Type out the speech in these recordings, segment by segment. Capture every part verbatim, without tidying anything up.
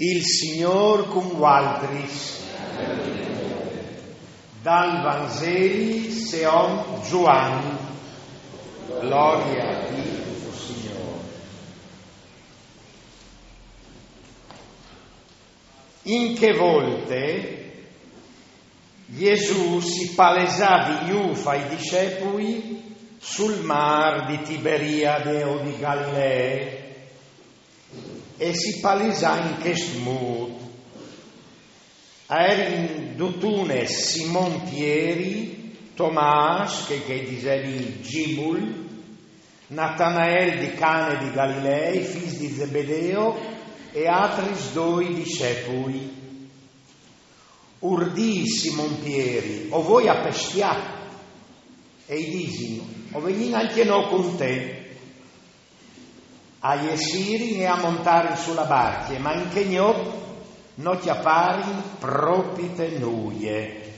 Il Signor cum valtris. Dal Vangeli secondo Giovanni. Gloria a Dio, Signore. In che volte Gesù si palesà di Iufa ai discepoli sul mar di Tiberiade o di Galilea e si palesà in questo modo. Erin dutune Simon Pieri, Tomas, che, che dicevi Gimul, Natanael di Cane di Galilei, figli di Zebedeo, e altri due discepoli. Urdì Simon Pieri, o voi a peschiare? E i disi, o venite anche noi con te. A Iesiri e a montare sulla barca, ma in che noi non ti appari propite nuie.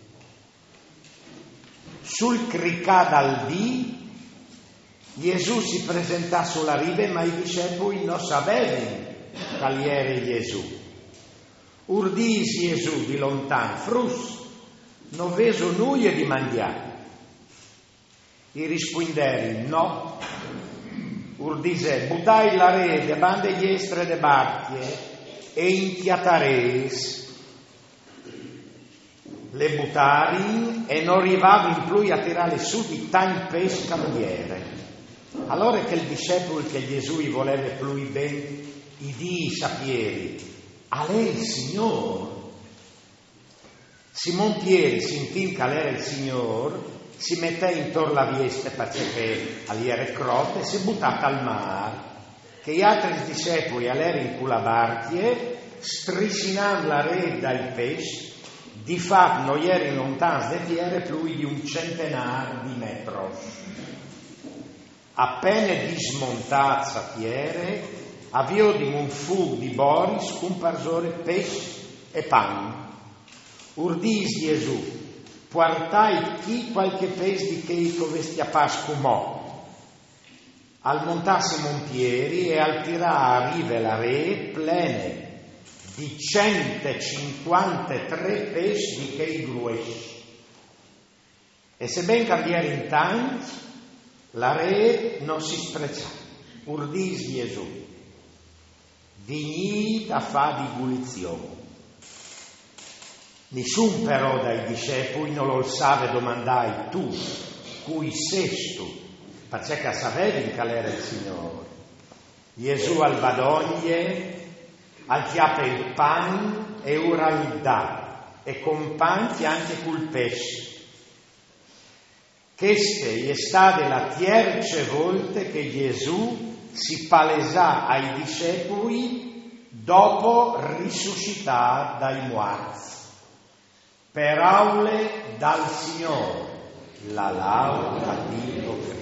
Sul cricà dal dì, Gesù si presentò sulla riva, ma i discepoli non sapevano qual era Gesù. Urdisi Gesù di lontano, frus, non veso nulla di mangiare. I risponderi, no. Urdise, buttai la rete, bande diestre de barche, e inchiatares. Le buttari e non arrivavi più a tirare su di tan pesca cambiere. Allora che il discepolo che Gesù gli voleva più ben, i dì sapieri, a lei il Signore. Simon Pieri sentì che era il Signore, si mette intorno alla vieste perché all'era crote e si buttata al mare, che gli altri discepoli all'era in quella barchia, striscinando la rete dai pesci, di fatto non erano lontano da terra più di un centenario di metri. Appena dismontata la terra, avvio di un fu di Boris con parsore pesci e pan. Urdis Gesù, portai chi qualche pes di che covesti a pascumò. Al montarsi Montieri e al tirare a rive la re plene di centocinquantatré pes di che gruesci. E se ben cambiare in tanti, la re non si spreccia. Urdis Gesù, vigni da fa di gulizione. Nessun però dai discepoli non lo sa domandai tu, cui sei tu, perché sapevi che era il Signore. Gesù al badoglie, al chiappe il pan e ora il dà, e companti anche col pesce. Queste è stata la terza volta che Gesù si palesà ai discepoli dopo risuscitare dai morti. Per aule dal Signore, la lauda a Dio.